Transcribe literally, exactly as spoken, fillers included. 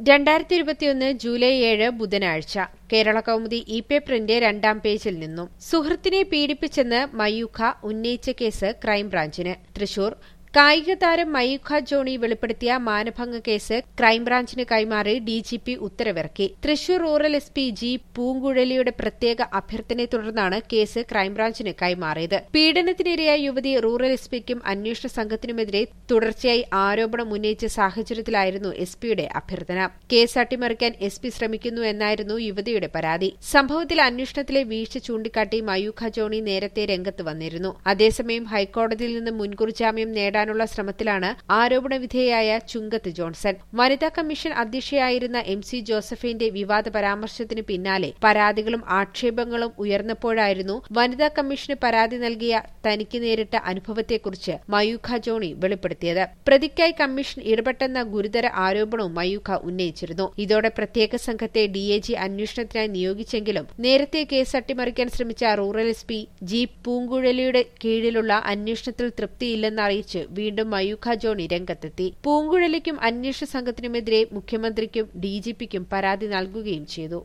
രണ്ടായിരത്തി ഇരുപത്തിയൊന്ന് ജൂലൈ ഏഴ് ബുധനാഴ്ച കേരള കൗമുദി ഇ പേപ്പറിന്റെ രണ്ടാം പേജിൽ നിന്നും സുഹൃത്തിനെ പീഡിപ്പിച്ചെന്ന് മയൂഖ ഉന്നയിച്ച കേസ് ക്രൈംബ്രാഞ്ചിന്. തൃശൂർ കായിക താരം മയൂഖ ജോണി വെളിപ്പെടുത്തിയ മാനഭംഗ കേസ് ക്രൈംബ്രാഞ്ചിന് കൈമാറി ഡിജിപി ഉത്തരവിറക്കി. Thrissur rural S P G പൂങ്കുഴലിയുടെ പ്രത്യേക അഭ്യർത്ഥനയെ തുടർന്നാണ് കേസ് ക്രൈംബ്രാഞ്ചിന് കൈമാറിയത്. പീഡനത്തിനിരയായ യുവതി റൂറൽ എസ് പിക്കും അന്വേഷണ സംഘത്തിനുമെതിരെ തുടർച്ചയായി ആരോപണം ഉന്നയിച്ച സാഹചര്യത്തിലായിരുന്നു എസ് പിയുടെ അഭ്യർത്ഥന. കേസ് അട്ടിമറിക്കാൻ എസ് പി ശ്രമിക്കുന്നു എന്നായിരുന്നു യുവതിയുടെ പരാതി. സംഭവത്തിൽ അന്വേഷണത്തിലെ വീഴ്ച ചൂണ്ടിക്കാട്ടി മയൂഖ ജോണി നേരത്തെ രംഗത്ത് വന്നിരുന്നു. അതേസമയം ഹൈക്കോടതിയിൽ നിന്ന് മുൻകൂർ ജാമ്യം നേടാൻ ാനുള്ള ശ്രമത്തിലാണ് ആരോപണ വിധേയയായ ചുങ്കത്ത് ജോൺസൺ. വനിതാ കമ്മീഷൻ അധ്യക്ഷയായിരുന്ന എം സി ജോസഫിന്റെ വിവാദ പരാമർശത്തിന് പിന്നാലെ പരാതികളും ആക്ഷേപങ്ങളും ഉയർന്നപ്പോഴായിരുന്നു വനിതാ കമ്മീഷന് പരാതി നൽകിയ തനിക്ക് നേരിട്ട അനുഭവത്തെക്കുറിച്ച് മയൂഖ ജോണി വെളിപ്പെടുത്തിയത്. പ്രതിക്കായി കമ്മീഷൻ ഇടപെട്ടെന്ന ഗുരുതര ആരോപണവും മയൂഖ ഉന്നയിച്ചിരുന്നു. ഇതോടെ പ്രത്യേക സംഘത്തെ ഡിഐജി അന്വേഷണത്തിനായി നിയോഗിച്ചെങ്കിലും നേരത്തെ കേസ് അട്ടിമറിക്കാൻ ശ്രമിച്ച റൂറൽ എസ് പി ജി പൂങ്കുഴലിയുടെ കീഴിലുള്ള അന്വേഷണത്തിൽ തൃപ്തിയില്ലെന്നറിയിച്ച് വീണ്ടും മയൂഖ ജോണി രംഗത്തെത്തി. പൂങ്കുഴലിക്കും അന്വേഷണ സംഘത്തിനുമെതിരെ മുഖ്യമന്ത്രിക്കും ഡിജിപിക്കും പരാതി നൽകുകയും ചെയ്തു.